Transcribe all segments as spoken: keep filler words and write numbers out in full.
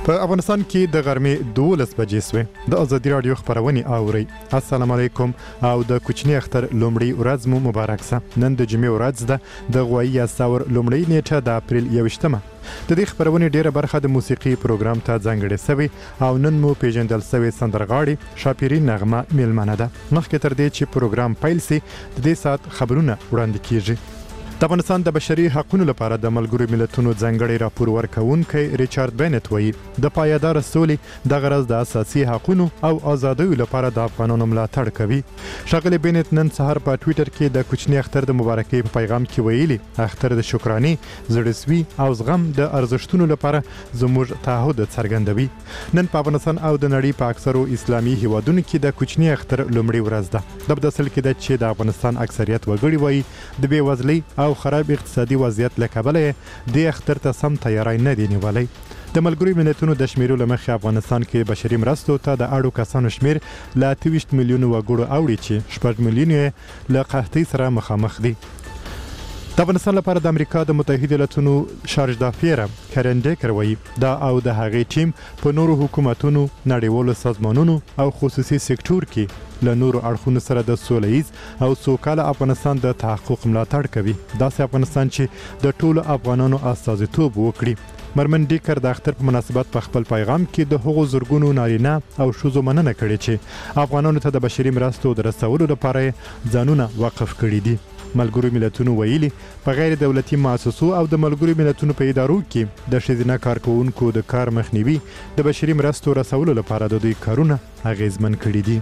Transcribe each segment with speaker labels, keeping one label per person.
Speaker 1: په افغانستان کې د غرمې دولس بجې سوې. د ازادي راډیو خبرونه اورئ. السلام علیکم او د کوچنی اختر لومړی ورځ مو مبارک سه. نن د جمعې ورځ ده د غوایی یاساور لومړی نیټه د اپریل یوویشتمه. د دې خبرونې ډیره برخه د موسیقي پروګرام ته ځانګړې سوې او نن مو پیژندل سوې سندرغاړي شاپیرین نغمه میلمنه ده. مخکې تر دې چې پروګرام پیل سي د دې ساعت خبرونه وړاندې کیږي. د افغانستان د بشري حقوقو لپاره د ملګرو ملتونو ځانګړي راپور ورکوونکی ریچارډ بینټ وایي د پایدار سولې د غرض د اساسي حقوقو او ازادیو لپاره د افغانانو ملاتړ کوي. ښاغلی بینټ نن سهار په ټویټر کې د کوچنی اختر د مبارکۍ په پیغام کې ویلي اختر د شکرانې، زړسوي او زغم د ارزښتونو لپاره زموږ تعهد څرګندوي. نن په افغانستان او د نړۍ په اکثرو اسلامي هیوادونو کې د کوچنی اختر لومړی ورځ ده. د بداصل کې د چې د افغانستان اکثریت وګړي وایي د بیوزلۍ او خراب اقتصادي وضعیت له کبله د اختر ته سم تیاری نه دی نیولی. د ملګرو ملتونو د شمیرو له مخې افغانستان کې بشري مرستو ته د اړو کسانو شمیر له اته ویشت میلیونو وګړو اوړي چې شپږ میلیونه له قحطۍ سره مخامخ دي. د افغانستان لپاره د امریکا د متحده ایالاتونو شارج دافیره کرن ډیکر وایي دا او د هغې ټیم په نورو حکومتونو، نړیوالو سازمانونو او خصوصي سکتور کې له نورو اړخونو سره د سوله ییز او سوکاله افغانستان د تحقق ملاتړ کوي. داسې افغانستان چې د ټولو افغانانو استازیتوب وکړي. مرمن ډیکر د اختر په مناسبت په خپل پیغام کې د هغو زرګونو نارینه او ښځو مننه کړې چې افغانانو ته د بشري مرستو د رسولو لپاره ځانونه وقف کړي دي. ملګرو ملتونو ویلي په غیر دولتي مؤسسو او د ملګرو ملتونو په ادارو کې د ښځینه کارکوونکو د کار مخنیوي د بشري مرستو رسولو لپاره د دوی کارونه اغیزمن کړي دي.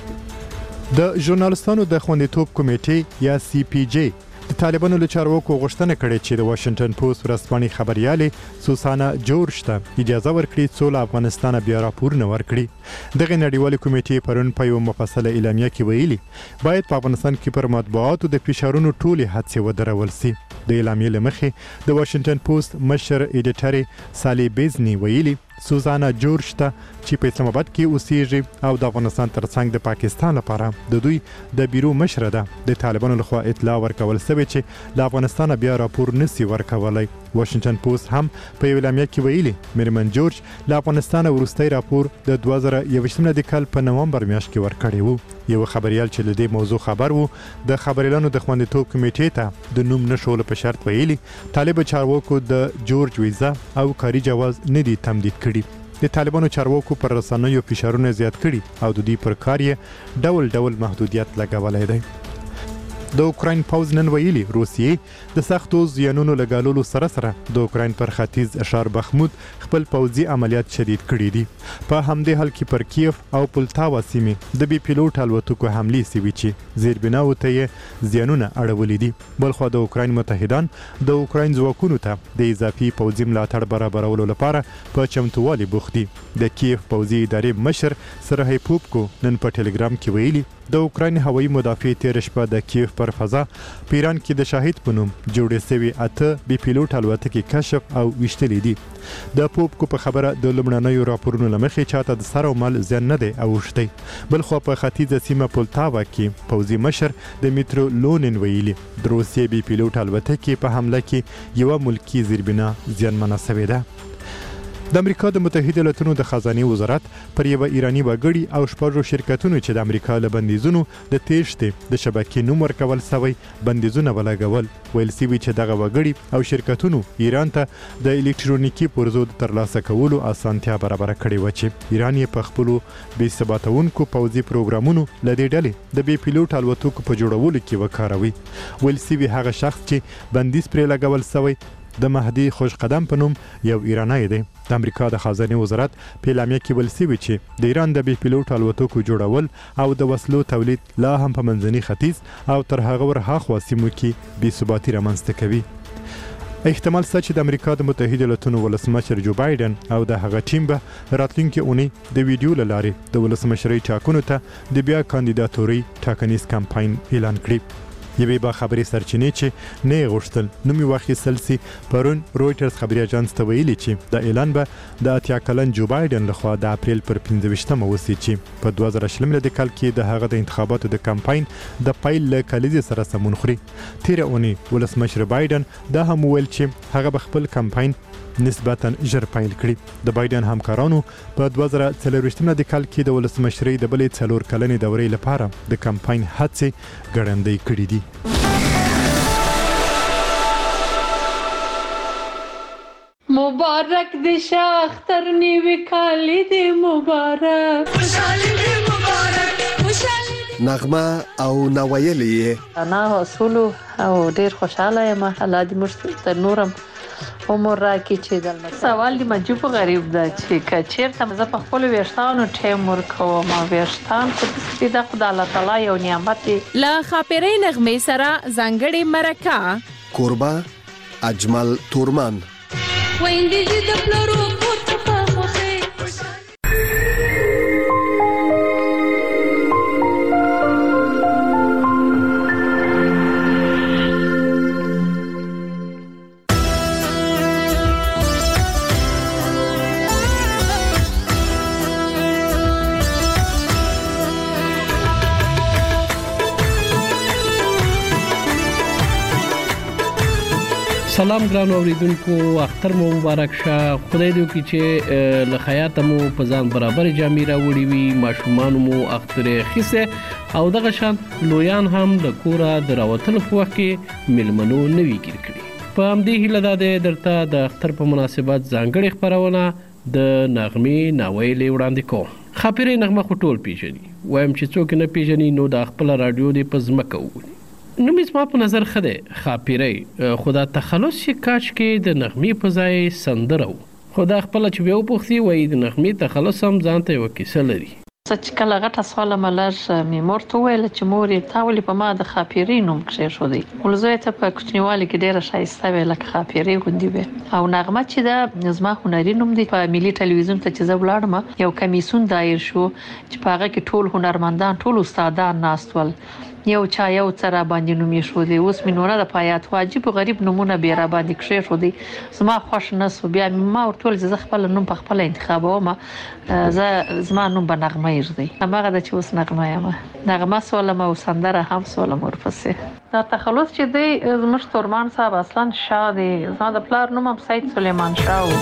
Speaker 1: د ژورنالستانو د خوندیتوب کمیټې یا سی پی جی د طالبانو له چارواکو غوښتنه کړې چې د واشنګټن پوسټ ورځپاڼې خبریالې سوسانا جورج ته اجازه ورکړي څو له افغانستانه بیا راپورونه ورکړي. دغه نړیوالې کمیټې پرون په یوه مفصله اعلامیه کې ویلي باید په افغانستان کې پر مطبوعاتو د فشارونو ټولې هڅې ودرول سي. د اعلامیې له مخې د واشنګټن پوسټ مشر ایډیټر سالی بیزنی ویلي سوزانا جورج ته چې په اسلام آباد کې اوسېږي او د افغانستان ترڅنګ د پاکستان لپاره د دوی د بیرو مشره ده د طالبانو لخوا اطلاع ورکول سوې چې له افغانستانه بیا راپور نسی ورکولی. واشنګټن پوسټ هم په یو اعلامیه کې ویلي میرمن جورج له افغانستانه وروستی راپور د دوه زره یوویشتم د کال په نومبر میاشت کې ورکړی و. یو خبریال چې له دې موضوع خبر وو د خبریالانو د خوندیتوب کمیټې ته د نوم نشولو په شرط ویلي طالب چارواکو د جورج ویزا او کاري جواز نه دی تمدید کړي. د طالبانو چارواکو پر رسنیو فشارونه زیات کړي او د دوی پر کار یې ډول ډول محدودیت لګولی دی. د اوکراین پوځ نن ویلي روسیې د سختو زیانونو لګالولو سره سره د اوکراین پر ختیځ ښار بخمود خپل پوځي عملیات شدید کړي دي. په همدې حال کې پر کیف او پولتاوا سیمې د بي پیلوټ الوتکو حملې سوي چې زیربناو ته یې زیانونه اړولي دي. بلخوا د اوکراین متحدان د اوکراین ځواکونو ته د اضافي پوځي ملاتړ برابرولو لپاره په چمتووالي بوخت دي. د کیف پوځي ادارې مشر سرهی پوپکو نن په ټلګرام کې ویلي د اوکراین هوایي مدافع تیر شپه د کیف پر فضا په ایران کې د شاهد په نوم جوړې سوي اته بي پیلوټ الوتکې کشف او ویشتلې دي. د پوپکو په خبره د لومړنیو راپورونو له مخې چاته د سر او مال زیان نه دی اوښتی. بلخوا په ختیځه سیمه پولتاوا کې پوځي مشر د میترو لونین ویلي د روسیې بي پیلوټ الوتکې په حمله کې یوه ملکي زیربنا زیانمنه سوې ده. د امریکا د متحده ایالاتونو د خزانې وزارت پر یوه ایراني وګړي او شپږو شرکتونو چې د امریکا له بندیزونو د تیښتې د شبکې نوم ورکول سوی بندیزونه ولګول. ویل سوي چې دغه وګړي او شرکتونو ایران ته د الکترونیکي پرزو د ترلاسه کولو اسانتیا برابره کړې وه چې ایران یې په خپلو بې ثباتونکو پوځي پروګرامونو له دې ډلې د بي پیلوټ الوتکو په جوړولو کې وکاروي. ویل سوي هغه شخص چې بندیز پرې لګول سوی د مهدي خوش قدم په نوم یو ایرانی دی. د امریکا د خزانې وزارت په اعلامیه کې ویل سوي چې د ایران د بي پیلوټ الوتکو جوړول او د وسلو تولید لا هم په منځني ختیځ او تر هغه ور هاخوا سیمو کې بې ثباتي رامنځته کوي. احتمال شته چې د امریکا د متحده ایالاتونو ولسمشر جو بایدن او د هغه ټیم به راتلونکي اونۍ د ویډیو له لارې د ولسمشرۍ ټاکنو ته د بیا کاندیداتورۍ ټاکنیز کمپاین اعلان کړي. یوې با خبري سرچینې چې نه غوښتل نوم یې واخیستل سي پرون رویټرز خبري اژانس ته ویلي چې د اعلان به د اتیا کلن جو بایدن لخوا د اپریل پر پنځه ویشتمه وسي چې په دوه زره شلم د کال کې د هغه د انتخاباتو د کمپاین د پیل له کلیزې سره سمون خوري. تیره اونۍ ولسمشر بایدن دا هم ویل چې هغه به خپل کمپاین نسبتا ژر پیل کړي. د بایدن همکارانو په دوه زره څلرویشت د کال کې د ولسمشرۍ د بلې څلور کلنې دورې لپاره د کمپاین هڅې ګړندۍ کړې دي.
Speaker 2: مبارک دی شاختر نیوی کالی دی مبارک خوشحالی دی مبارک خوشحالی دی
Speaker 3: نغمه او نوایلی
Speaker 2: انا حصولو او ډیر خوشحاله یم. الله دې موږ ته نورم عمر راکړي چې دلته سوال دی مجبور غریب ده چې کچیرته زه په خپل ویښتانو ټیم ورکوم او ویښتان خو دې د خدای الله تعالی یو نعمت دی.
Speaker 4: لا خاپیرې نغمې سره ځانګړې مرکه
Speaker 3: کوربه اجمل تورمان
Speaker 2: ویندې چې د پلرو پورته په مخې
Speaker 5: سلام ګران اوریدونکو، اختر مو مبارک شه. خدای دې وکړي چې له خیاطه مو په ځان برابر جامې راوړي وي، ماشومان مو اخترې خیسه او دغه شان لویان هم د کوره د راوتلو په وخت کې ملمنو نوي ګیر کړي. په همدې هیله ده درته د اختر په مناسبت ځانګړې خبرونه د نغمې ناویلې وړاندې کوم. خاپیرې نغمه خو ټول پیژني، وایم چې څوک نه پیژني نو د خپل رادیو دې په ځمکه وګوري. نوم یې زما په نظر ښه دی خاپیرۍ، خو دا تخلص چې کاش کې د نغمې په ځای سندره و. خو دا خپله چې بیا وپوښتي وایي د نغمې تخلص هم ځان ته یوه کیسه لري.
Speaker 2: زه چې کله غټه سوله ملږ مې مور ته وویل چې مورې تا ولې په ما د خاپیرۍ نوم کښېښودی. ول زوی ته په کوچنیوالي کې ډېره ښایسته وې لکه خاپیرۍ غوندې وې. او نغمه چې ده زما هنري نوم دی. په ملي ټلویزیون ته چې زه ولاړم یو کمیسون دایر شو چې په هغه کې ټول هنرمندان ټول استادان ناست ول. یو چا یو څه را باندې نوم یې ښودی. اوس مې نوره د پایات واجب غریب نومونه بیا را باندې کښېښودی. زما خوښ نه سو. بیا ما ورته وویل چې زه خپل نوم په خپله انتخابوم، زه زما نوم به نغمه ایږدی. هماغه ده چې اوس نغمه یم. نغمه سولم او سندره هم سولم ورپسې. دا تخلص چې دی زموږ تورمان صاحب اصلا شاه دی. زما د پلار نوم هم سید سلیمان شاه و.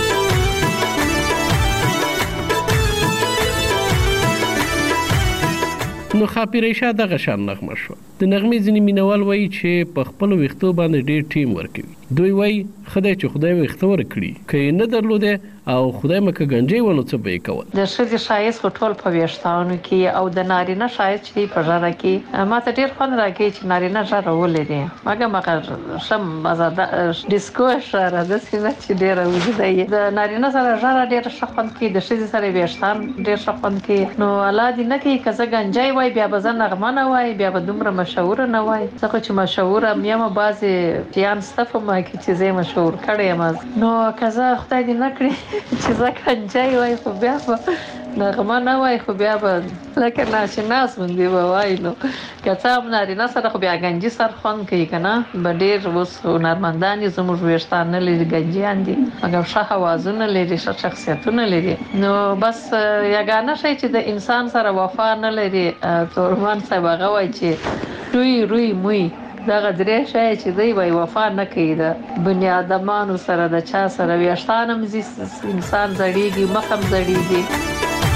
Speaker 5: نو خاپیرۍ شاه دغه شان نغمه شو. د نغمې ځینې مینوال وایي چې په خپلو ویښتو باندې ډېر ټیم ورکوي. دوی وایي خدای چې خدای ویښته ورکړي، که یې نه درلودې او خدای مکه ګنجۍ و نو څه به یې کول. د
Speaker 2: ښځې ښایست خو ټول په ویښتانو کې او د نارینه ښایست چې دی په ږیره کې. ما ته ډېر خوند راکوي چې نارینه ږیره ولري، مګر هغه ښه مزه ډیسکو ښکاره داسې نه چې ډېره اوږده وي. د نارینه سره ږیره ډېره ښه خوند کوي، د ښځې سره ویښتان ډېر ښه خوند کوي. نو الله دې نه کوي که زه ګنجۍ وای بیا به زه نغمه نه وای، بیا به دومره مشهوره نه وای. زه خو چې مشهوره یم یم بعضې جیان شته په ما کې چې زه یې مشهور کړی یم. نو که زه خدای دې نه کړي چې زه ګنجۍ وای خو بیا به نغمه نه وای، خو بیا به لکه ناشناس غوندې به وای. نو که څه هم نارینه سره خو بیا ګنجي سر خوند کوي که نه. به ډېر اوس هنرمندان دي زموږ ویښتان نه لري ګنجیان دي، مګر ښه اوازونه لري، ښه شخصیتونه لري. نو بس یګانه شی چې د انسان سره وفا نه لري، تورمان صاحب هغه وایي چې روی روی موی دغه درې شی چې دی وای وفا نه کوي د بني ادمانو سره. د چا سره ویښتان هم ځي، انسان زړیږي، مخ هم زړیږي.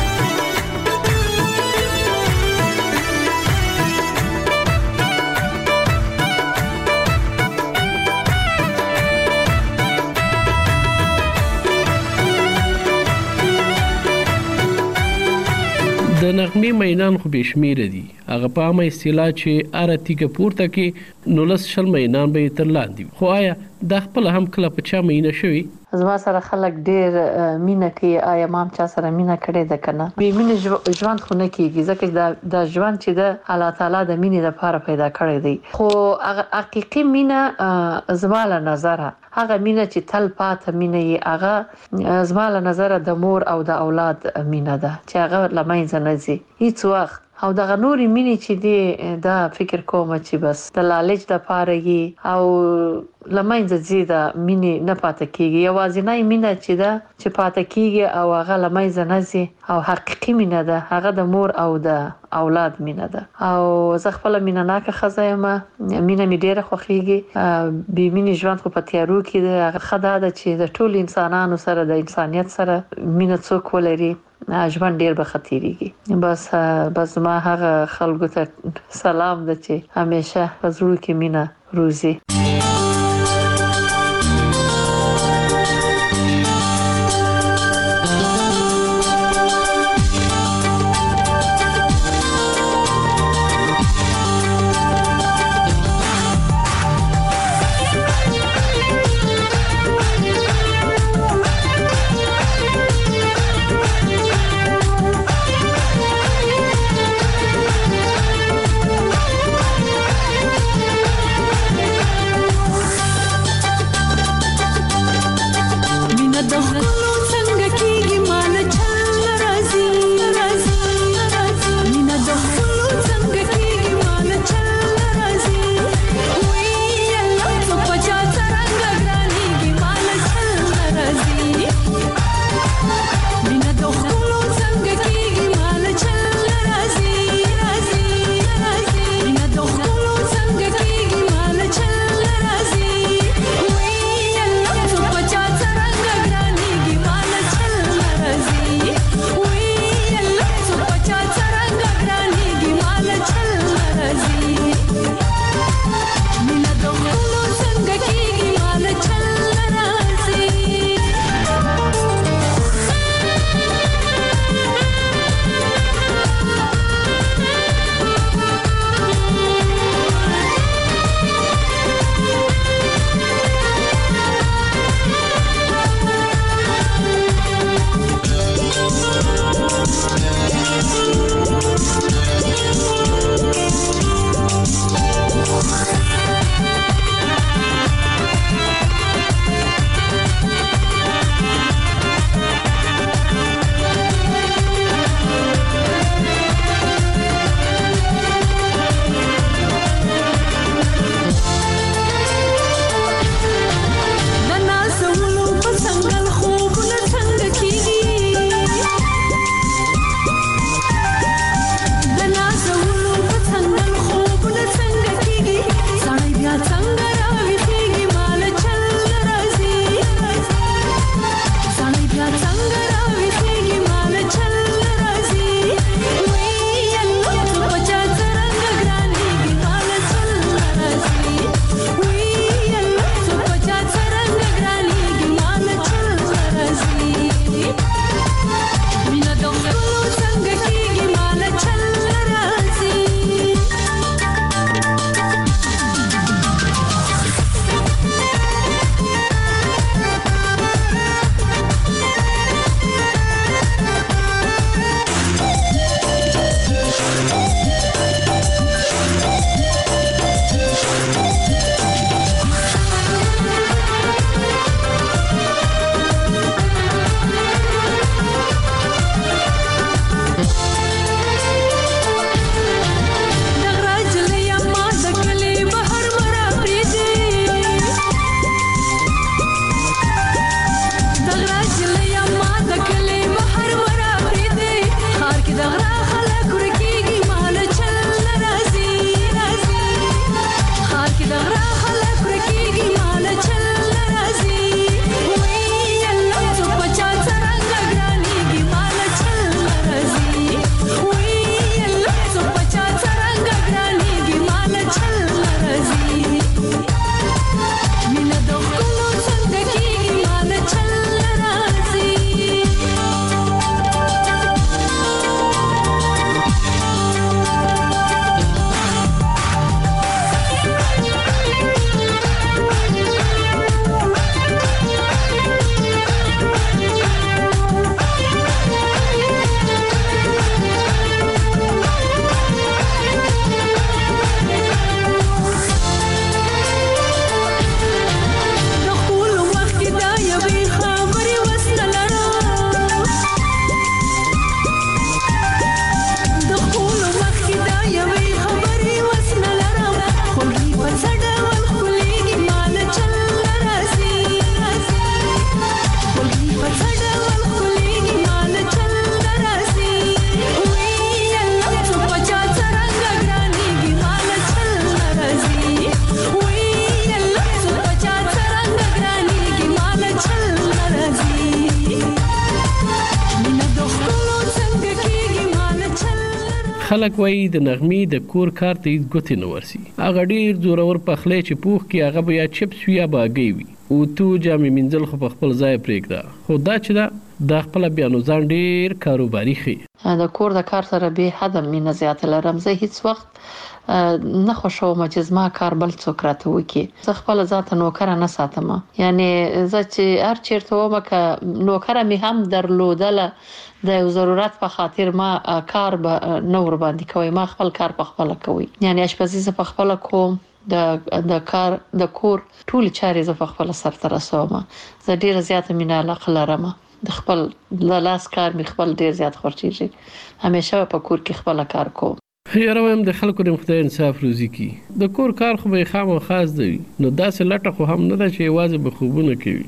Speaker 5: د نغمې مینان خو بې شمیره دي. هغه په عامه اصطلاح چې اره تیږه پورته کړي نو لس شل مینان به یې تر لاندې وي. خو آیا دا خپله هم کله په چا مینه شوي؟
Speaker 2: زما سره خلک ډېر مینه کوي. آیا ما هم چا سره مینه کړې ده که نه؟ بې مینې ژوند خو نه کېږي، ځکه چې دا ژوند چې ده الله تعالی د مینې دپاره پیدا کړی دی. خو هغه حقیقي مینه زما له نظره هغه مینه چې تل پاته مینه یې، هغه زما له نظره د مور او د اولاد مینه ده چې هغه له منځه نه ځي هیڅ وخت. او دغه نوري مینې چې دی دا فکر کوم چې بس د لالچ د پاره او لمنځه زی دا مینې نه پاتې کیږي. یوازینی مینه چې دا چې پاتې کیږي او هغه لمنځه نه زی او حقيقي مینه ده هغه د مور او د اولاد مینه ده. او زه خپل مینه ناکه خزایمه مینه می ډیره خوخیږي. بي مینې ژوند خو په تیارو کې ده. هغه خدای ده چې د ټول انسانانو سره د انسانيت سره مینه څوک ولري ژوند ډیر به خطرېږي. بس بس ما هغه خلکو ته سلام ده چې همیشه په زړه کې مینه روزي.
Speaker 5: خلک وایي د نغمې د کور کار ته هیڅ ګوتې نه ورسي. هغه ډېر زورور پخلی چې پوخ کې هغه به یا چپس وي یا باګۍ وي. او تو جامې مینځل خو په خپل ځای پرېږده. خو دا چې دا د خپله بیا نو ځان ډېر کاروباري ښیي.
Speaker 2: د کور د کار سره به حد مینه زیاته لرم. زه هیڅ وخت نه خوشوم چې زما کار بل څوک راته وکړي. زه خپل ذات نوکر نه ساتم. یعنی زه چې هر چیرته ومه که نوکر می هم درلودله د یو ضرورت په خاطر ما کار به نه ور باندې کوي. ما خپل کار په خپل کوي. یعنی اشپزي زه په خپل کوم. د د کار د کور ټول چارې زه په خپل سر ته رسوم. زه ډیره زیاته مینه علاقه لرم. د خپل لاس کار می خپل ډیر زیات خوښیږي. همیشه په کور کې خپل کار کوم.
Speaker 5: یاره وایم د خلکو د خدای انصاف روزي کی. د کور کار خو به خامو خاص دی. نو داسې لټه خو هم نه ده چې یوازې به خوبونه کوي.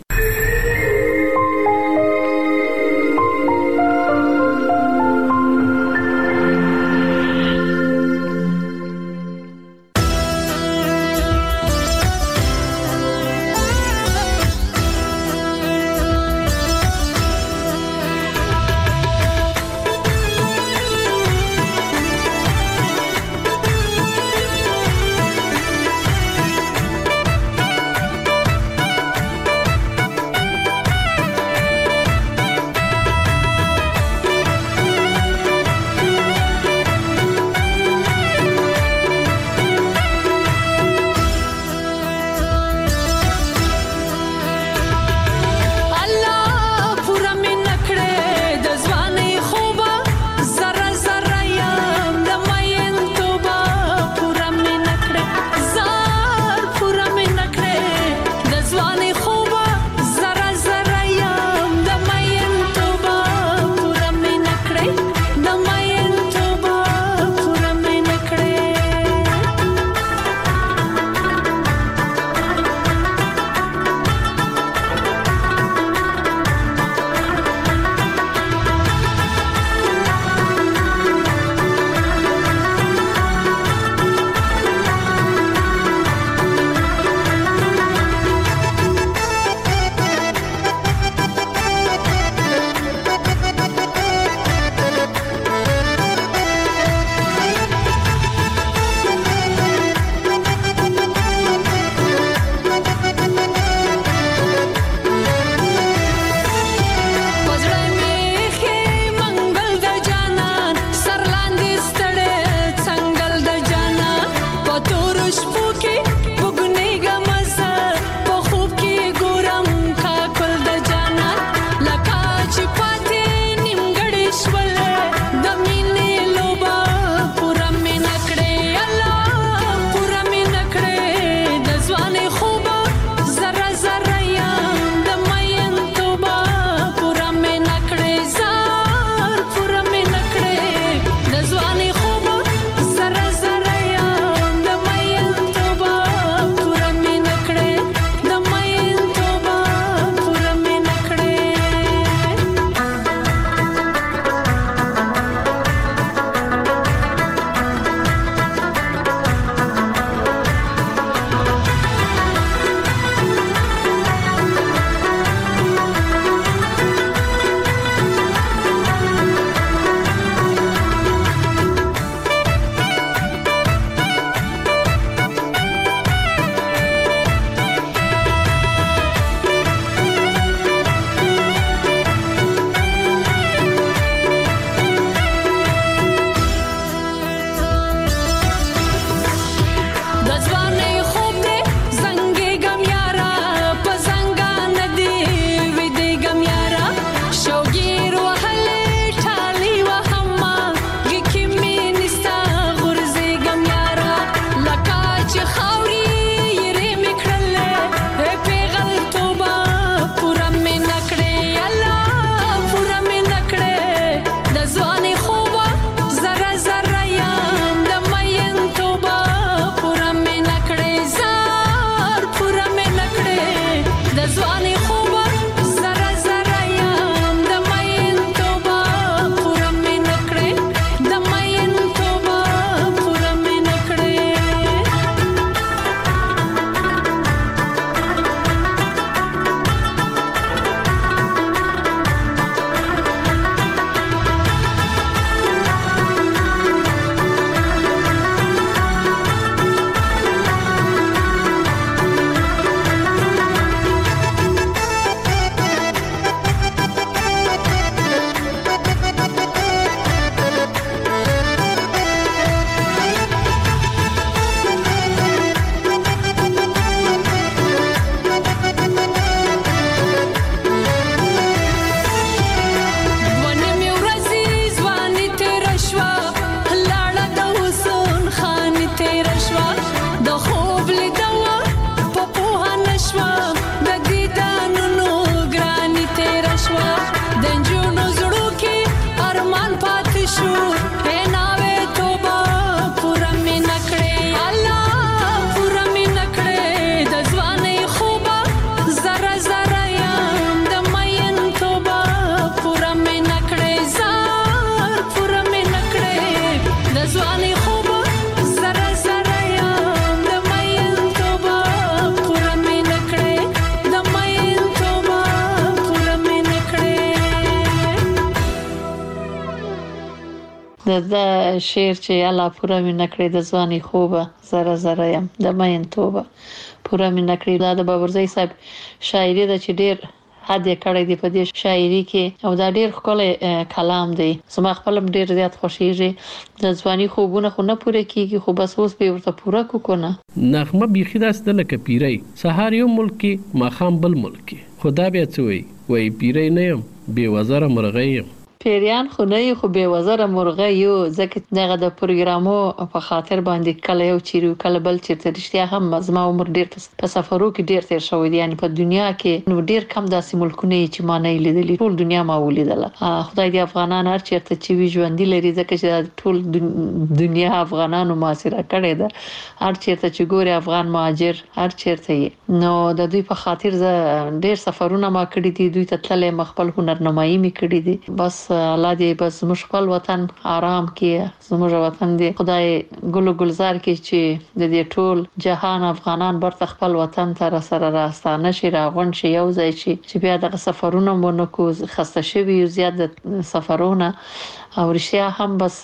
Speaker 2: د شعر چې الله پوره مې نکړې د ځواني خوبه زره زره يم د مین توبه پوره مې نکړې. دا د بابرزی صاحب شاعري ده چې ډیر حد یې کړی دی په دې شاعري کې او دا ډیر ښکلی کلام دی. زما خپل ډیر زیات خوښیږي. د ځواني خوبونه خو نه پوره کیږي خو بس اوس به ورته پوره کو کنه.
Speaker 5: نغمه بیخي داس د لکه پیری سهار یو ملک ماخام بل ملک خدا بیا څه وي وای پیری نه يم بے وزره مرغه یم.
Speaker 2: پیریان خو نه خو به وزره مرغه یو ځکه دغه د پروګرامو په خاطر باندې کله یو چیرې کله بل چیرته رښتیا هم مزما عمر ډیر په سفرو کې ډیر تیر شوی دی. یعنی په دنیا کې نو ډیر کم داسې ملکونه چې ما نه لیدلي ټول دنیا ما ولیدله. خدای دې افغانان هر چیرته چې وی ژوند لري ځکه چې ټول دنیا افغانانو معاصره کړي ده. هر چیرته چې ګوري افغان مهاجر هر چیرته نو د دوی په خاطر ز ډیر سفرونه ما کړی دي. دوی ته تللې مخبل هنرنمایي می کړی دي. بس الله دې بس زموږ خپل وطن آرام کړي. زموږ وطن دې خدای ګل ګلزار کړي چې د دې ټول جهان افغانان برته خپل وطن ته سره راستانه شي راغون شي یو ځای شي چې بیا د سفرونو مونږ کو خسته شوی زیات د سفرونه او رښتیا هم بس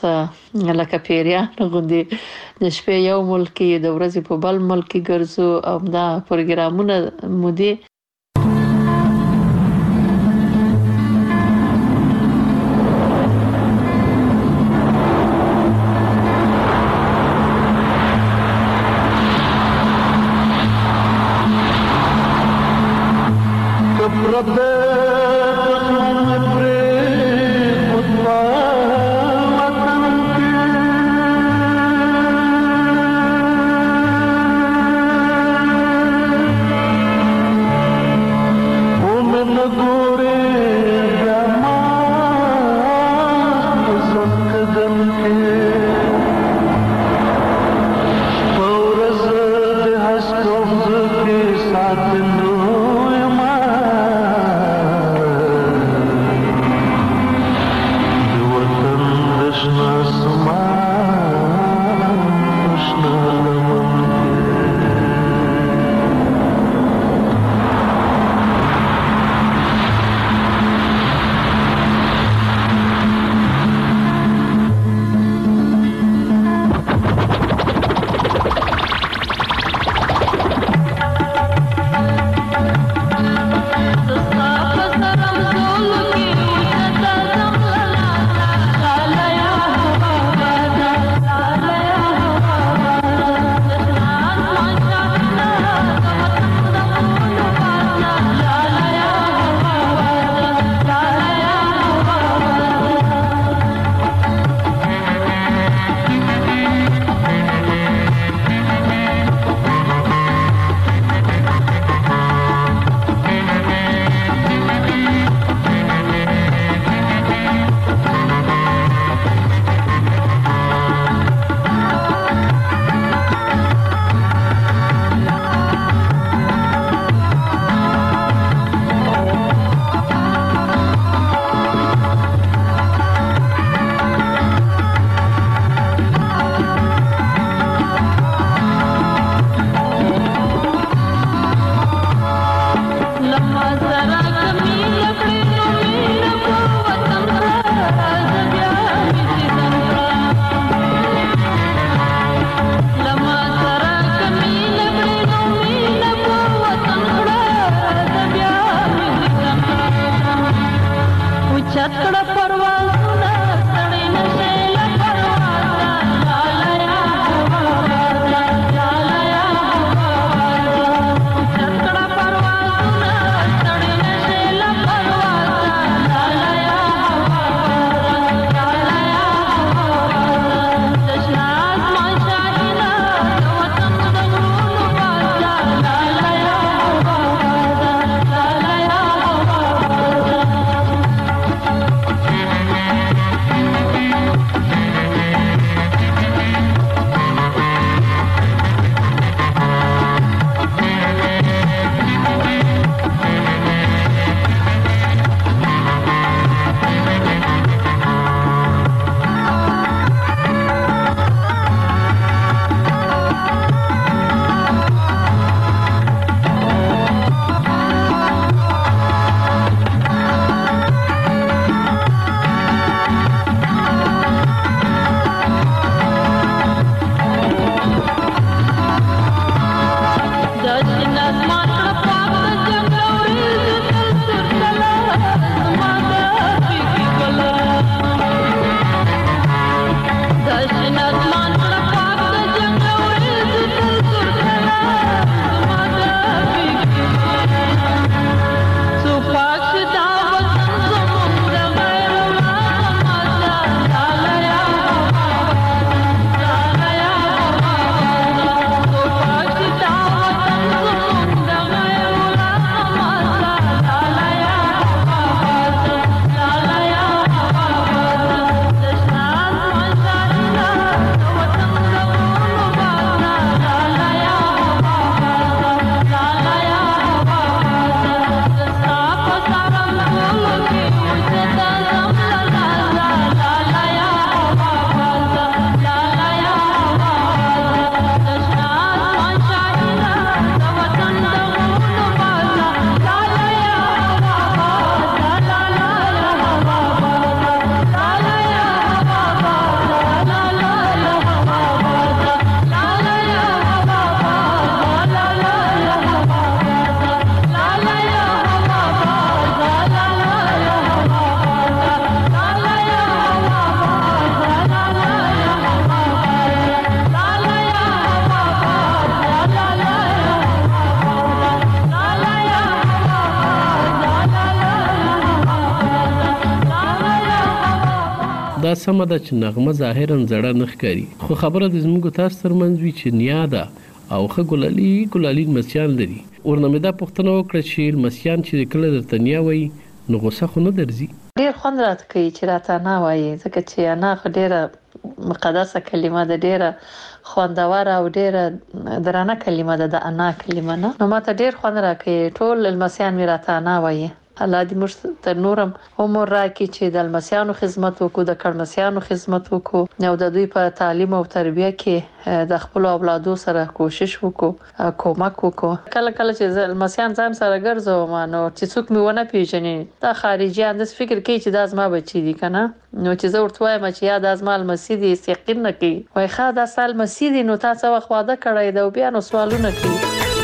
Speaker 2: لکه پیریان غوندي د شپې یو ملک د ورځې په بل ملک ګرځو او دا پروګرامونه مودي
Speaker 5: دا سمه ده چې نغمه ظاهرا زړه نه ښکاري، خو خبره د زموږ تاسو ترمنځ وي چې نیا ده او ښه ګلالي ګلالي لمسیان لري. ورنه مې دا پوښتنه وکړه چې لمسیان چې کله درته نیا وایي نو غوسه خو نه درځي؟
Speaker 2: ډېر خوند راته کوي چې راته انا وایي، ځکه چې انا خو ډېره مقدسه کلمه ده، ډېره خوندوره او ډېره درانه کلمه ده د انا کلمه نه. نو ماته ډېر خوند راکوي ټول لمسیان مې راته انا وایي. الله دې موږ ته نورم عمر راکړي چې د لمسیانو خدمت وکړو، د کړمسیانو خدمت وکړو او د دوی په تعلیم او تربیه کې د خپل اولادو سره کوشش وکړو، کومک وکړو. کله کله چې لمسیان ځم سره ګرځوم نو چې څوک مې ونه پیژني دا خارجيان د فکر کوي چې دا زما بچی دي کنه، نو چې زه ورته وایم چې یا دا زما لمسی دي یقین نه کوي، وای ښه دا سال لمسی دي نو تاسو وخت واده کړی دا بیا نو سوالونه کوي.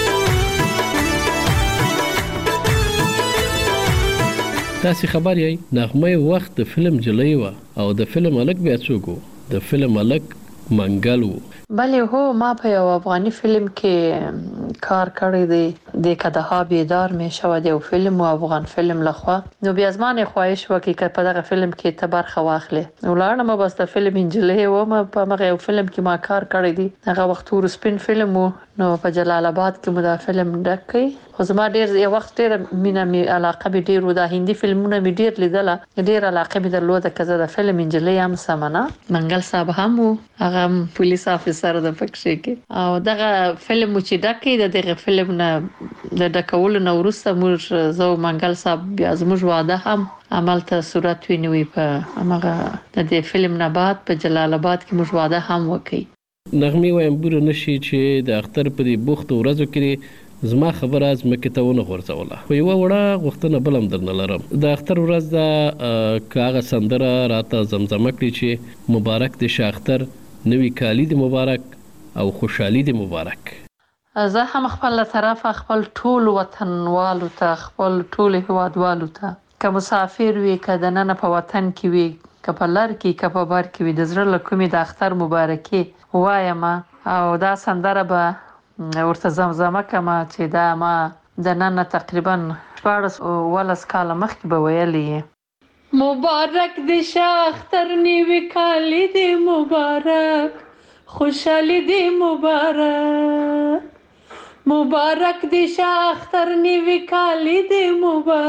Speaker 5: تاسو خبر یې نغمه وخت د فلم جلۍ و او د فلم الک بیا څوک و؟ د فلم الک منګل و.
Speaker 2: بلې هو ما په یو افغاني فلم کې کار کړی دی، د کدها بیدار مې شو دی او فلم او افغان فلم لخوا. نو بیا زمانه خواهش وکړي چې په دغه فلم کې ته برخه واخلې. نو لاړم بس د فلم انجلۍ و ما په هغه یو فلم کې ما کار کړی دی. هغه وخت ور سپین فلم و، نو په جلال آباد کې مو دا فلم ډک کړی. خو زما ډیر یو وخت ډیر مینا می علاقه به ډیر و د هندي فلمونه می ډیر لیدله، ډیر علاقه می درلوده کزه د فلم انجلۍ هم سمنه. منګل صاحب هم و، هغه پولیس افیسر د پکښې کې. او دغه فلم چې ډک کړی د دغه فلم نه د ډکولو نه وروسته موږ زو منګل صاحب بیا زموږ واده هم عمل ته صورت ونیوي. په هغه د دې فلم نه بعد په جلال آباد کې موږ واده هم وکړي.
Speaker 5: نغمه وایم بوره نشي چې د اختر په دې بوخت ورځو کې زما خبره از مکه ته ونه غورځوله. خو یو وړه غوښتنه بلم درنه لرم. د اختر ورځ دا کاغه سندره راته زمزمه کړي چې مبارک دې شاختر، نوی کالی دې مبارک او خوشحالي دې مبارک.
Speaker 2: زه هم خپل طرف خپل ټول وطنوالو ته، خپل ټول هیوادوالو ته، که مسافر وي که د نن په وطن کې وي که په لر کې که په بر کې وي، د زړه له کومې د اختر مبارکي وایم او دا سندره به ورته زمزمه کما چې دا ما د نن تقریبا شپاړس ولس کاله مخکې به ویلې. مبارک دې شاختر نیوي کالی دې مبارک، خوشحالي دې مبارک، مبارک دې شاختر نیوي کالی دې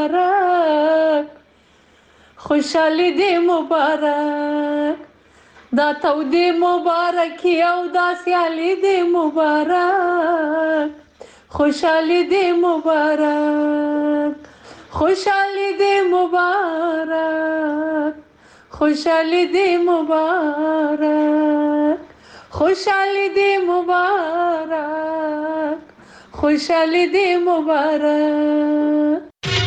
Speaker 2: مبارک، خوشحالي دې مبارک، دا تودې مبارکي او دا سیالي دې مبارک، خوشحالي دې مبارک، خوشحالي دې مبارک، خوشحالي دې مبارک، خوشحالي دې مبارک، خوشحالي دې مبارک.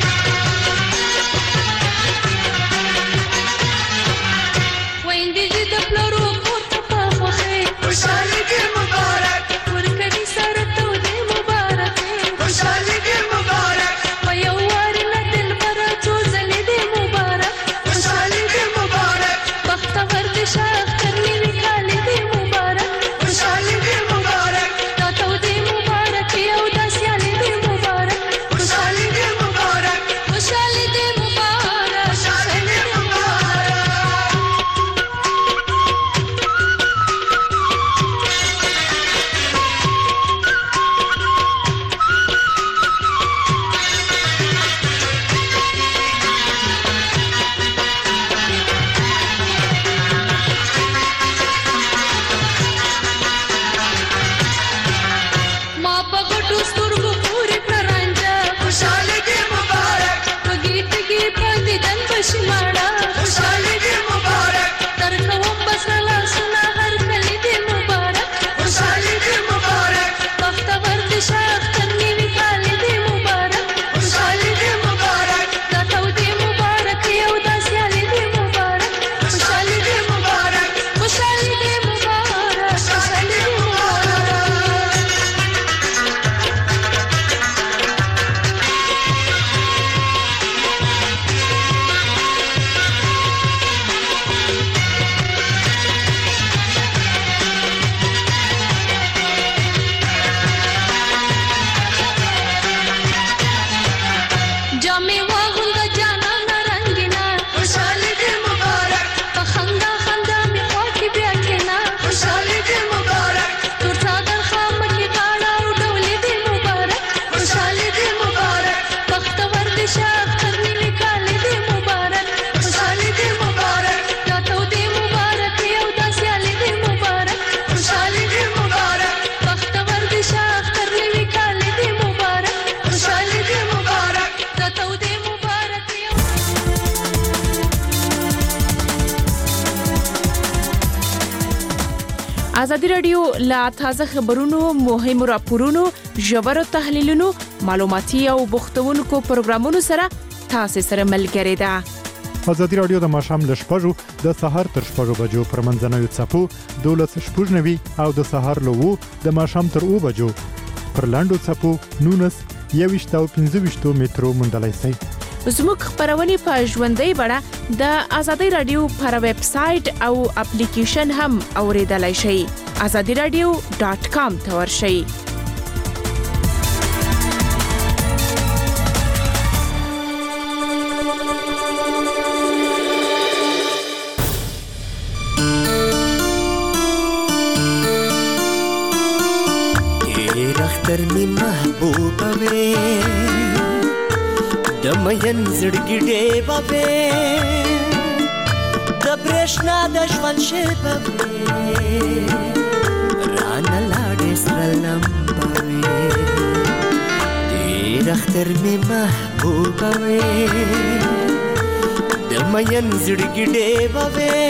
Speaker 6: خوشحالي دې مبارک، ورکړي سره ته دې مبارک، خوشحالي دې مبارک، په یو وار له دلبر څو ځلې دې مبارک، خوشحالي دې مبارک، بختور دې شاختر نیوي کالی دې مبارک، خوشحالي دې مبارک، دا تو دې مبارک او دا سیالي دې مبارک، خوشحالي دې مبارک، خوشحالي دې مبارک، خوشحالي دې مبارک. شماړه خوشحالي دې مبارک، تر کوم بسلا سنا هر کلی دې مبارک، خوشحالي دې مبارک، بختور دې شاختر نیوي کالی دې مبارک، خوشحالي دې مبارک، دا تو دې مبارک او دا سیالي دې مبارک، خوشحالي دې مبارک، خوشحالي دې مبارک، خوشحالي دې مبارک.
Speaker 4: ازادي رادیو لا تازه خبرونو، مهم راپورونو، ژور تحلیلونو، معلوماتي او بوختونکو پروګرامونو سره تاسو سره ملګری ده.
Speaker 1: ازادي رادیو د ماښام له شپږو د سهار تر شپږو بجو پر منځنوي څپو دولس شپږ نوي او د سهار له وو د ماښام تر اوو بجو پر لاندو څپو نونس یويشت او پنځه ویشت مترو موندلای شئ.
Speaker 4: زموږ خبرونه په ژوندۍ بڼه د ازادي رادیو پر ویب سټ او اپلیکیشن هم اوریدلای شئ. azadi radio dot com ته ورشئ.
Speaker 7: اختر می محبوبه وې د مین زړګي ډېوه وې د برېښنا د ژوند شېبه وې رانه لاړې سره لمبه وې ډېر اختر می محبوبه وې د مین زړګي ډېوه وې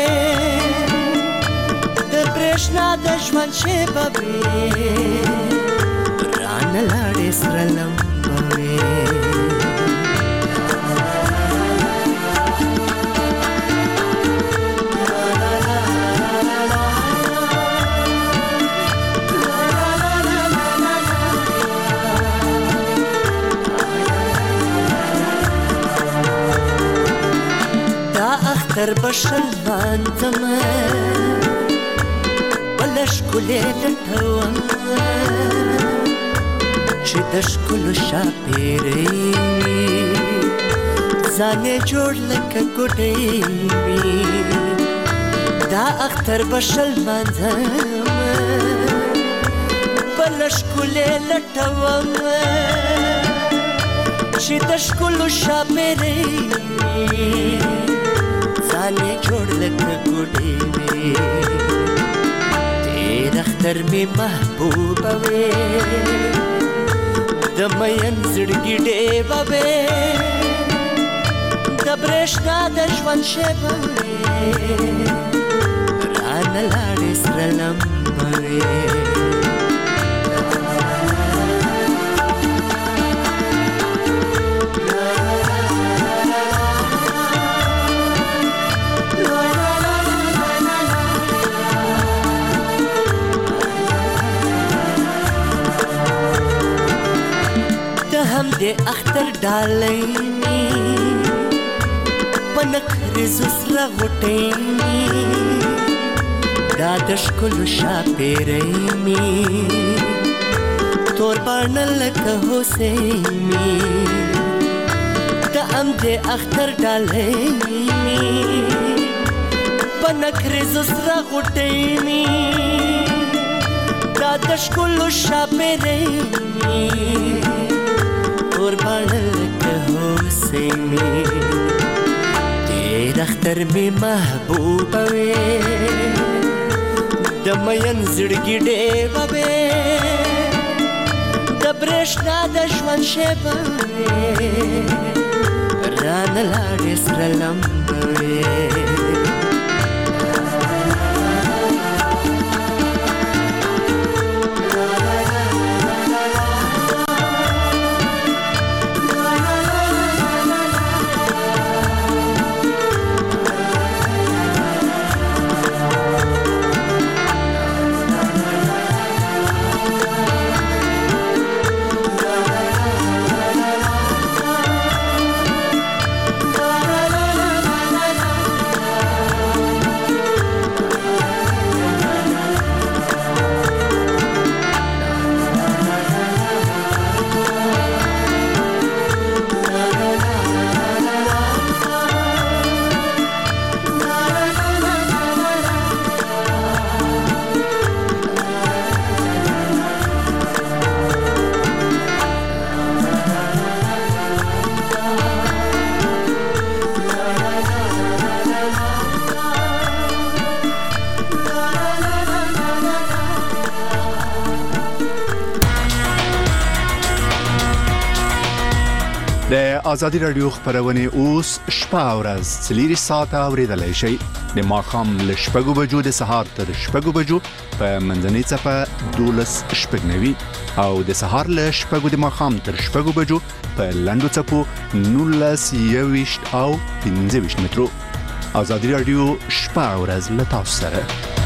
Speaker 7: د برېښنا د ژوند شېبه وې نلاړې سره لمبه وې دا اختر بشل باندم بله ښکلې لټوم چې د ښکلو شاپېرۍ ځان یې جوړ لکه ګوډۍ وي دا اختر به شل لمانځم بله ښکلې لټوم چې د ښکلو شاپېرۍ ځان یې جوړ لکه ګوډۍ وي ډېر اختر مې محبوبه وې د مین زړګي ډېوه وې د برېښنا د ژوند شېبه وې رانه لاړې سره لمبه وې د اختر ډالۍ می پنک رزو سره غټې می دا د ښکلو شاپېرۍ می تور باڼه لکه هوسۍ می د ام د اختر ډالۍ می پنک رزو سره غټې می دا د ښکلو شاپېرۍ می تور باڼه لکه هوسۍ می ډېر اختر می محبوبه وې د مین زړګي ډېوه وې د برېښنا د ژوند شېبه وې رانه لاړې سره لمبه وې
Speaker 8: د ازادي رادیو خبرونه اوس شپه او ورځ څلور ساعته اوریدلای شئ. د ماښام له شپږو بجو د سهار تر شپږو بجو په منځنۍ څپه دولس شپږ نوي او د سهار له شپږو د ماښام تر شپږو بجو په لنډو څپو نولس یوویشت او پنځه ویشت مترو. ازادي راډیو شپه او ورځ له تاسو سره.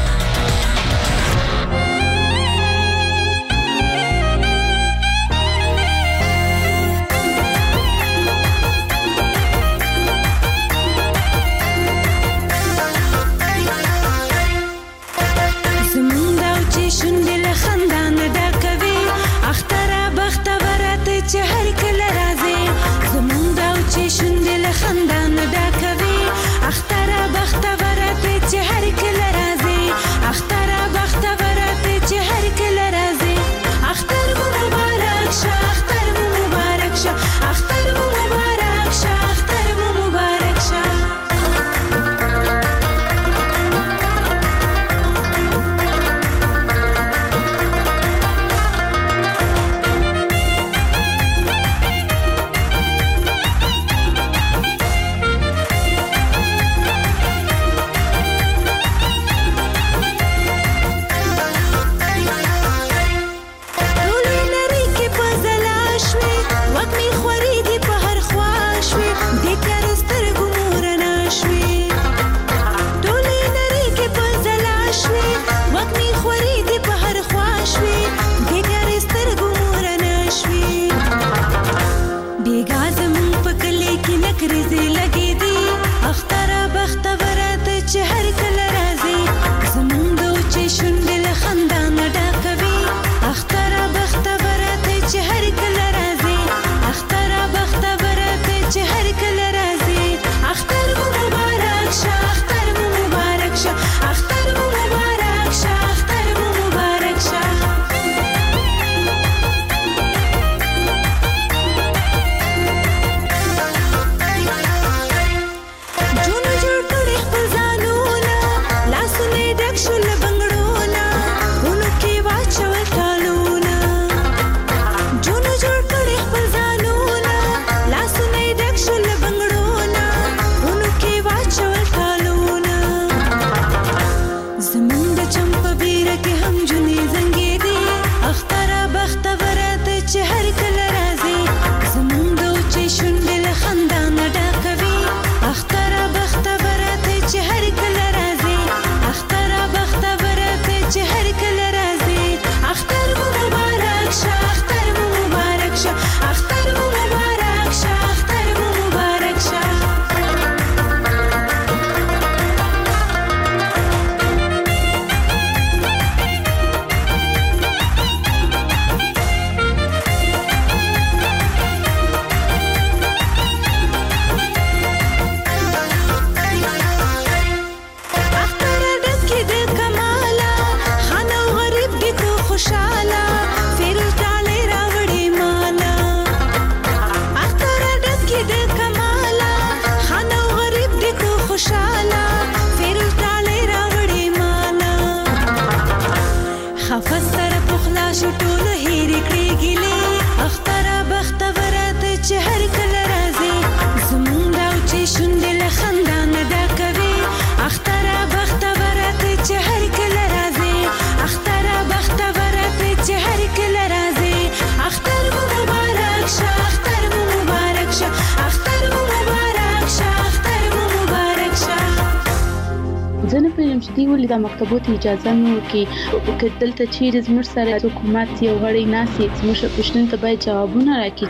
Speaker 9: ولې د مکتبو ته اجازه نه ورکړي که دلته چیرې زموږ سره حکومت یو غړی ناسي زموږ پوښتنې ته باید جوابونه راکړي.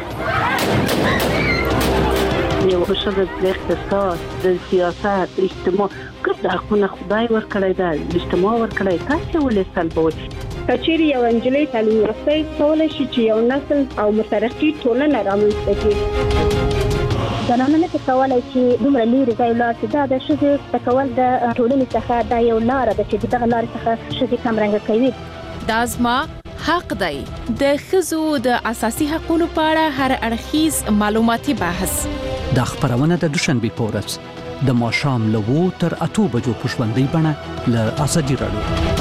Speaker 10: یو ښه د اقتصاد د سیاست اجتماع ګډ حقونه خدای ورکړی دا اجتماع ورکړی تاسو ولې سلبوي
Speaker 11: کچېری یو انجلۍ تعلیم یافته کولای شي چې یو نسل او مترقي ټولنه رامنځته کړي.
Speaker 12: زنانه نه کولای چې دومره لري ځای لاړ چې دا د ښځې تکول د ټولنې څخه دا یو لار ده چې دغه لار څخه ښځې کمرنګ کوي.
Speaker 4: دا زما حق دی. د ښځو د اساسي حقوقو په اړه هر اړخیز معلوماتي بحث
Speaker 13: د خبرونه د دوشنبه په ورځ د ماښام له وو تر اته بجو په ژوندۍ بڼه له ازادي راډیو.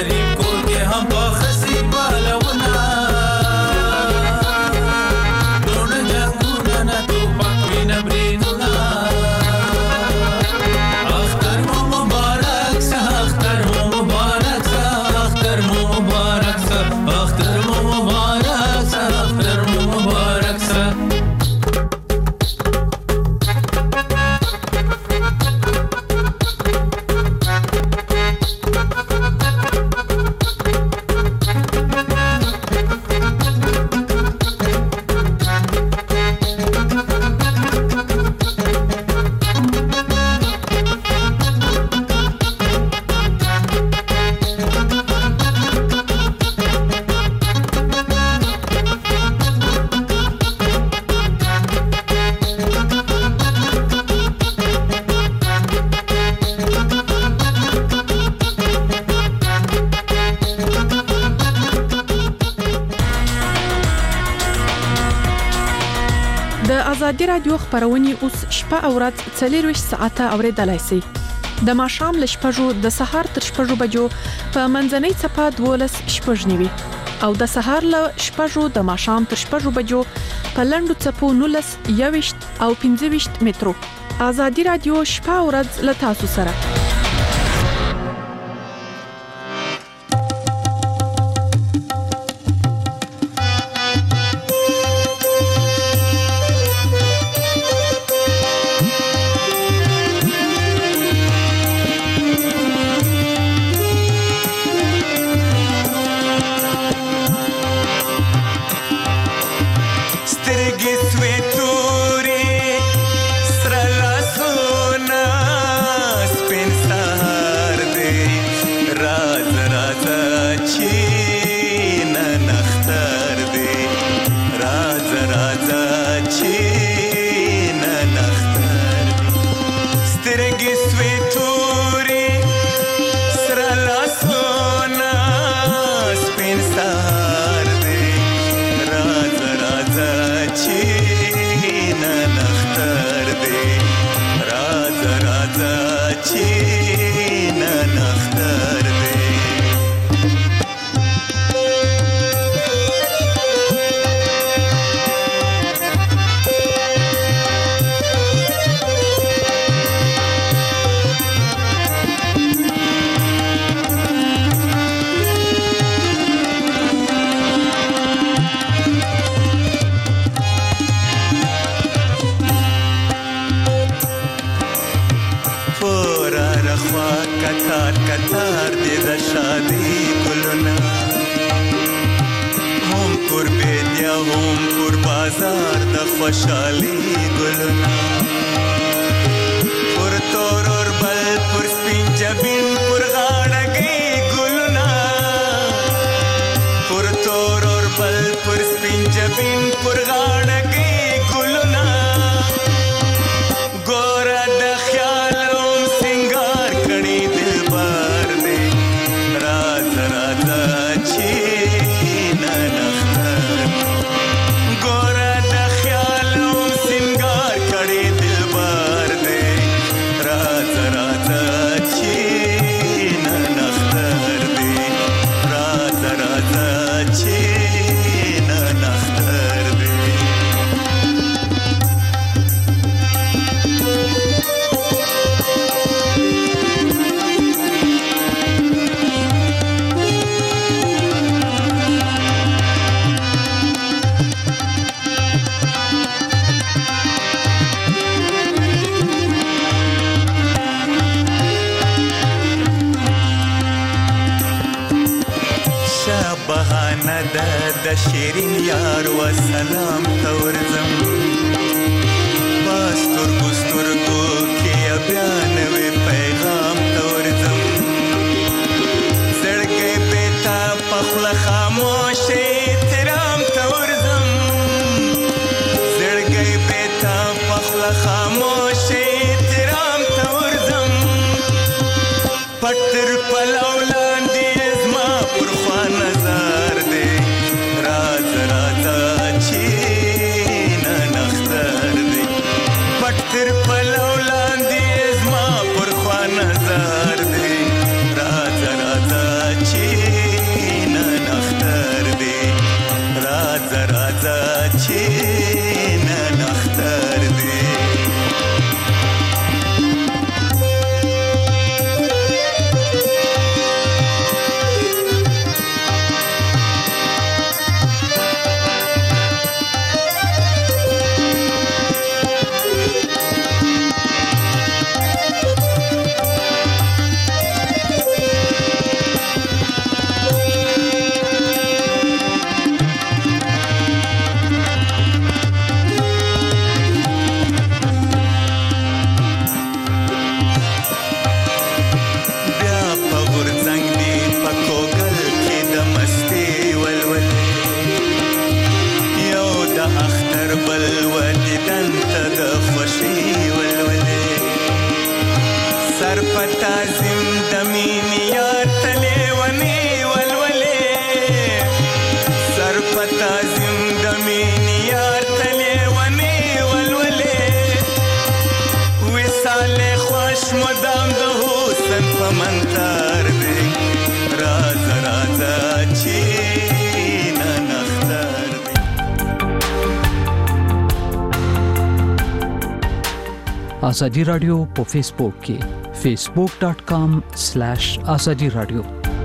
Speaker 14: غریب کور کې هم په خسي پالونه دونه جنګونه نه توپک وینه برینونه اختر مو مبارک سه اختر مو مبارک سه اختر مو مبارک سه اختر مو مبارک سه اختر مو مبارک سه
Speaker 15: د ازادي رادیو خبرونه اوس شپه او ورځ څلور ساعته اوریدلای شئ د ماښام ل شپږو د سهار تر شپږو بجو په منځنۍ صفه دولس شپږنیوي او د سهار ل شپږو د ماښام تر شپږو بجو په لندو صفو نولس یويشت او پنځه ویشت مترو ازادي رادیو شپه او ورځ ل تاسو سره
Speaker 16: خوشحالی گلنا پر تور اور بل پر سپین جبین پر غاڑگی گلنا پر تور اور بل پر سپین جبین پر غاڑگی گلنا گورا د خیالوم سنگار کڑی دل بار دے راز راز چی ننختر گورا د شیرین یار و سلام تورزم باستر ګستر کو کې بیان وی پیغام تورزم زړګې پتا پخل خاموش احترام تورزم زړګې پتا پخل خاموش احترام تورزم پټر پلولان دې زما پر خوا نظر دې راز راز چی ننختر دی پټر پلولان دی زما پر خوا نظر دی راز راز چی چې نن اختر دی
Speaker 13: آزادی رادیو په فیسبوک کې facebook dot com slash azadi radio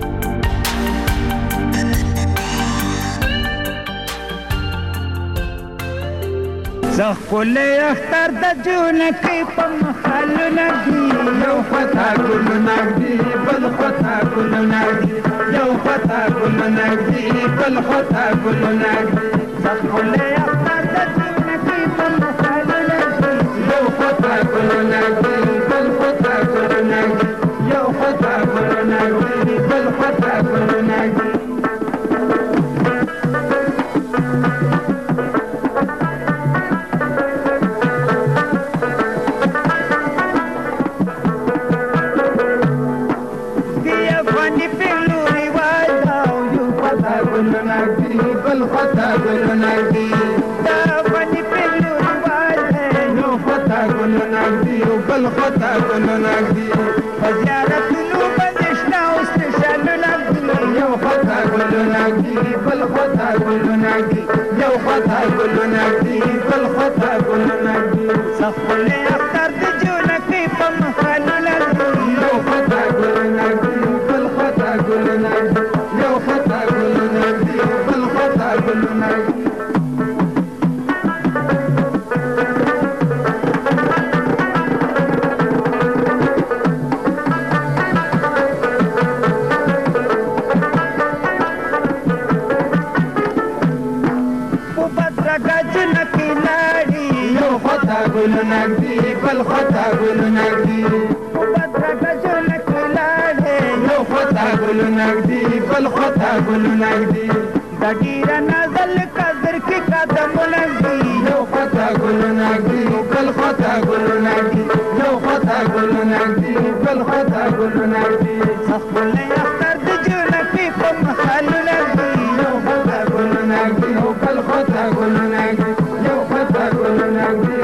Speaker 17: زخولي اختر د جون کې په محل نګي یو خطا ګل نګي بل خطا ګل نګي یو خطا ګل نګي بل خطا ګل نګي زخولي اختر د جون کې په محل نګي یو خطا ګل نګي بل خطا ګل نګي یو خطا ګل نګي بل خطا ګل نګي
Speaker 18: بالخطا كل نقدي فزيارة نوبة نشنا واستشال نقدي يو خطا كل نقدي بالخطا كل نقدي يو خطا كل نقدي بالخطا كل نقدي صفوا لي أختار دجونا كيف مخال نقدي يو خطا كل نقدي بالخطا كل نقدي يو خطا كل نقدي بالخطا كل نقدي ګل نګدي بل خطا ګل نګدي وبدرګه جنک لاله یو خطا ګل نګدي بل خطا ګل نګدي دګیر نازل قدر کی قدم نګدي یو خطا ګل نګدي بل خطا ګل نګدي یو خطا ګل نګدي بل خطا ګل نګدي صفل اختر د جنک په محل نګدي یو خطا ګل نګدي بل خطا ګل نګدي یو خطا ګل نګدي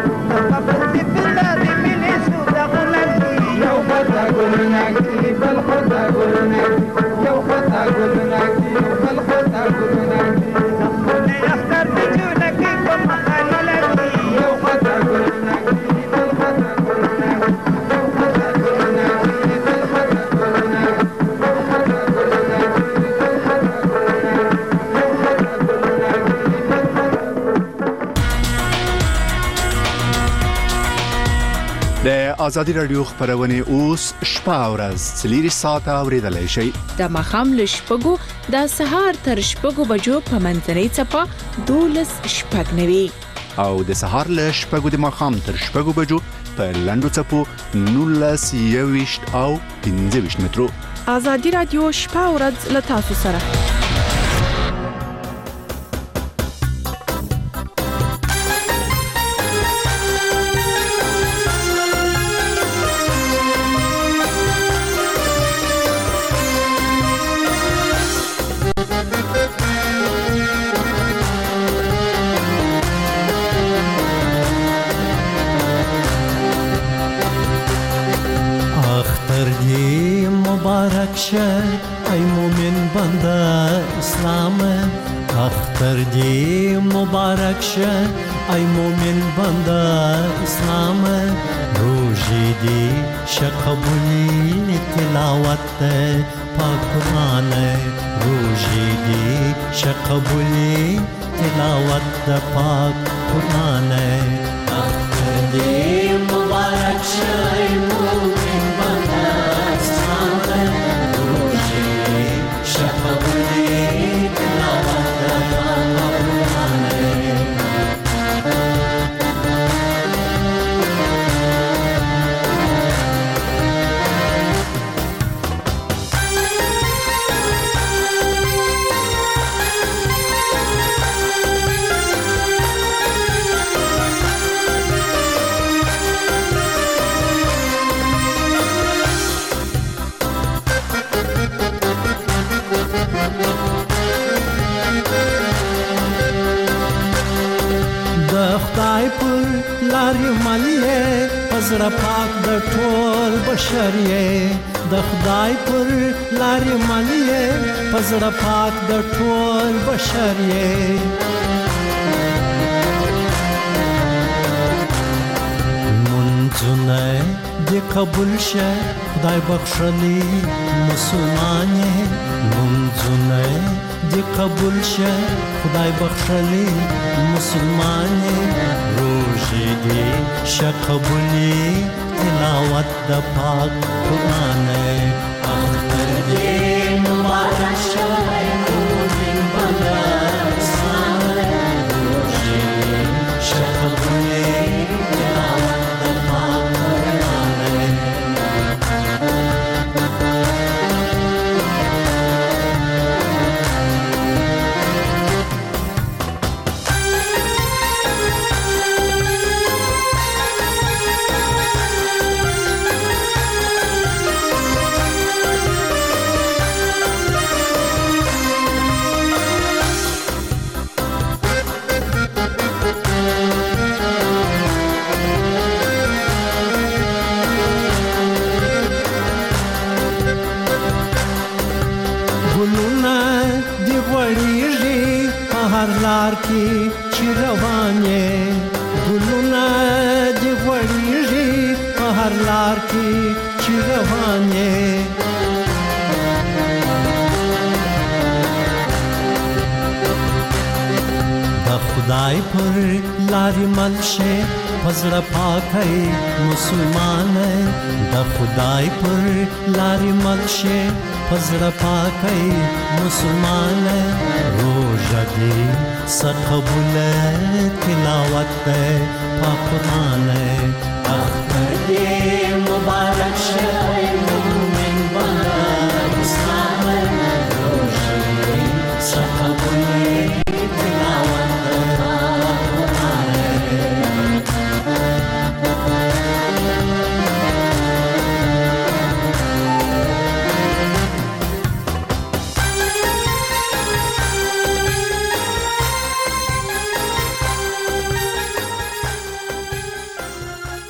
Speaker 18: Bal
Speaker 17: ګلونه یو خطا ګلونه بل خطا ګلونه زخمونه اختر د جونکې په مخاله لګي یو خطا ګلونه بل خطا ګلونه یو خطا ګلونه بل خطا ګلونه یو خطا ګلونه بل خطا ګلونه یو خطا ګلونه
Speaker 8: د ازادي رادیو خبرونه اوس شپه او ورځ څلوري ساعته اوریدلای شئ
Speaker 4: د مخام له شپږو د سهار تر شپږو بجو په منځنۍ چپه دولس شپږ نوي
Speaker 8: او د سهار له شپږو د مخام تر شپږو بجو په لندو چپو نولس یويشت او پنځه ویشت مترو
Speaker 15: ازادي رادیو شپه او ورځ له تاسو سره
Speaker 19: ای مومن بنده اسلام اختر دی مبارک شه ای مومن بنده اسلام روزی دی شقبولی تلاوت پاک قرآن روزی دی شقبولی تلاوت پاک قرآن اختر دی مبارک شه ای مومن بنده اسلام زړه پاک د ټول بشریه د خدای پر لارې مليه پزړه پاک د ټول بشریه منځونه دې قبول شه خدای بخښلي مسلمانې منځونه دې قبول شه خدای بخښلي مسلمانې روزي دې شقبولي تلاوت د پاک قرآن اختر دې مبارک شه مومن بنده اسلام روزي دې شقبولي تلاوت د پاک قرآن لار کې چې روانې ګلونه دې وړيږي په هر لار کې چې روانې د خدای پر لارې ملشه پزړه پاکي مسلمان د خدای پر لارې ملشه پزړه پاکي مسلمان روزه دې سقبول تلاوت پاک قرآن